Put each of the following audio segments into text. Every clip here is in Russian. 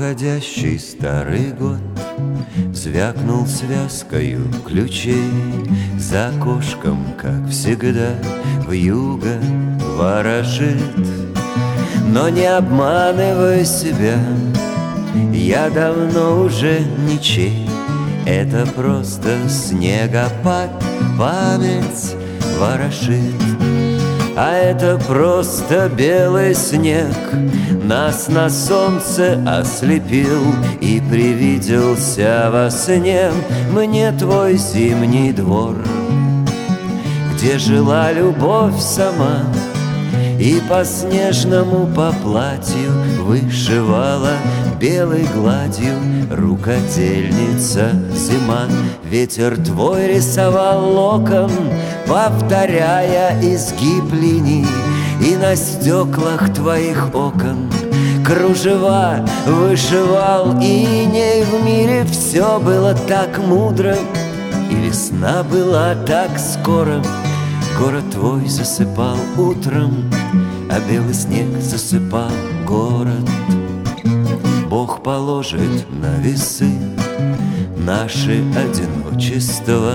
Уходящий старый год звякнул связкою ключей. За окошком, как всегда, вьюга ворожит. Но не обманывай себя, я давно уже ничей. Это просто снегопад, память ворошит. А это просто белый снег нас на солнце ослепил, и привиделся во сне мне твой зимний двор, где жила любовь сама и по снежному по платью вышивала белой гладью рукодельница зима. Ветер твой рисовал локон, повторяя изгиб линий, и на стеклах твоих окон кружева вышивал иней. В мире все было так мудро, и весна была так скоро. Город твой засыпал утром, а белый снег засыпал город. Бог положит на весы наши одиночества,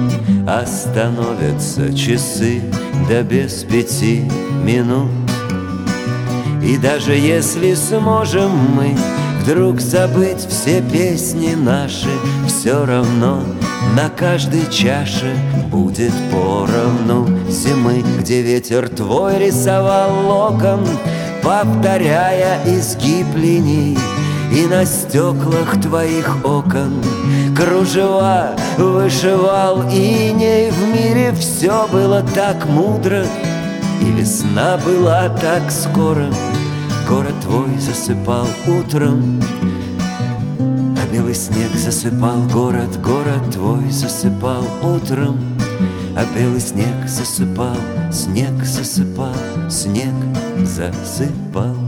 остановятся часы до без 5 минут. И даже если сможем мы вдруг забыть все песни наши, все равно на каждой чаше будет поровну зимы, где ветер твой рисовал локон, повторяя изгиб линий, и на стеклах твоих окон кружева вышивал иней. В мире все было так мудро, и весна была так скоро. Город твой засыпал утром, а белый снег засыпал город. Город твой засыпал утром, а белый снег засыпал, снег засыпал, снег засыпал.